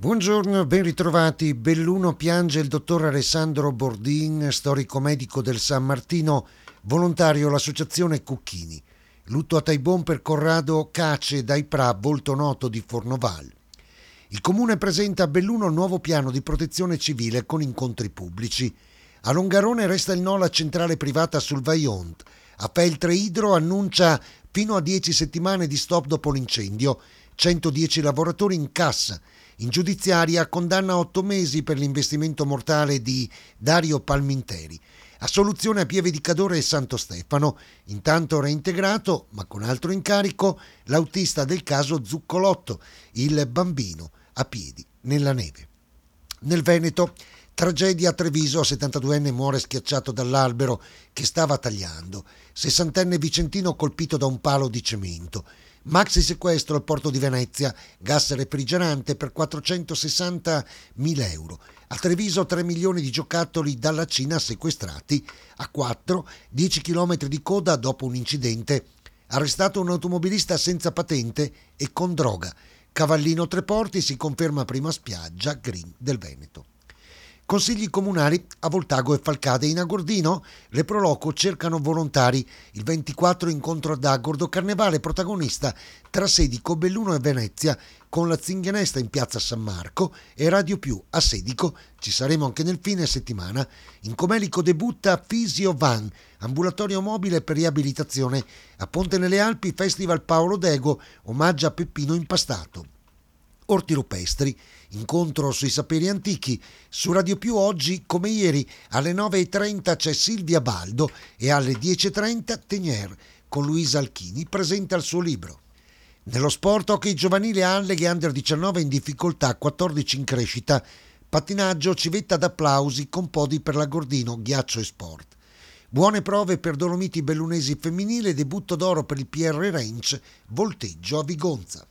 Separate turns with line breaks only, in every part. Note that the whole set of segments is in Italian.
Buongiorno, ben ritrovati. Belluno piange il dottor Alessandro Bordin, storico medico del San Martino, volontario all'associazione Cucchini. Lutto a Taibon per Corrado Cace dai Pra, volto noto di Fornoval. Il comune presenta a Belluno il nuovo piano di protezione civile con incontri pubblici. A Longarone resta il no alla centrale privata sul Vajont. A Feltre Idro annuncia fino a 10 settimane di stop dopo l'incendio. 110 lavoratori in cassa. In giudiziaria condanna a 8 mesi per l'investimento mortale di Dario Palminteri. Assoluzione a Pieve di Cadore e Santo Stefano. Intanto reintegrato, ma con altro incarico, l'autista del caso Zuccolotto, il bambino a piedi nella neve. Nel Veneto, tragedia a Treviso, 72enne muore schiacciato dall'albero che stava tagliando. 60enne vicentino colpito da un palo di cemento. Maxi sequestro al porto di Venezia, gas refrigerante per 460.000 euro. A Treviso 3 milioni di giocattoli dalla Cina sequestrati. A 4, 10 chilometri di coda dopo un incidente. Arrestato un automobilista senza patente e con droga. Cavallino Treporti si conferma prima spiaggia green del Veneto. Consigli comunali a Voltago e Falcade. In Agordino le Proloco cercano volontari. Il 24 incontro ad Agordo, carnevale protagonista tra Sedico, Belluno e Venezia, con la Zinghenesta in piazza San Marco e Radio Più a Sedico. Ci saremo anche nel fine settimana. In Comelico debutta Fisio Van, ambulatorio mobile per riabilitazione. A Ponte nelle Alpi, Festival Paolo Dego, omaggio a Peppino Impastato. Orti rupestri, incontro sui saperi antichi. Su Radio Più oggi, come ieri, alle 9.30 c'è Silvia Baldo e alle 10.30 Tenier con Luisa Alchini presenta il suo libro. Nello sport, hockey giovanile, Alleghe under 19 in difficoltà, 14 in crescita. Pattinaggio, civetta d'applausi con podi per l'Agordino, ghiaccio e sport. Buone prove per Dolomiti Bellunesi femminile, debutto d'oro per il PR Range, volteggio a Vigonza.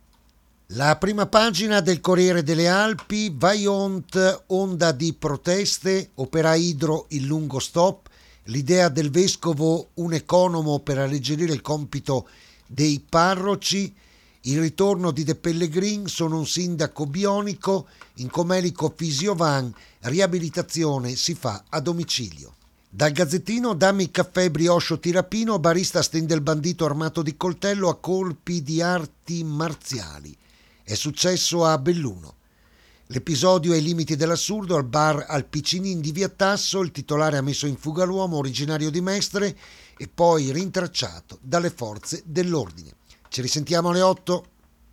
La prima pagina del Corriere delle Alpi, Vajont, onda di proteste, opera idro il lungo stop, l'idea del vescovo un economo per alleggerire il compito dei parroci, il ritorno di De Pellegrin, sono un sindaco bionico, in Comelico Fisiovan, riabilitazione si fa a domicilio. Dal Gazzettino, dammi caffè brioche tirapino, barista stende il bandito armato di coltello a colpi di arti marziali. È successo a Belluno. L'episodio ai limiti dell'assurdo al bar Al Piccinin di Via Tasso, il titolare ha messo in fuga l'uomo originario di Mestre e poi rintracciato dalle forze dell'ordine. Ci risentiamo alle 8.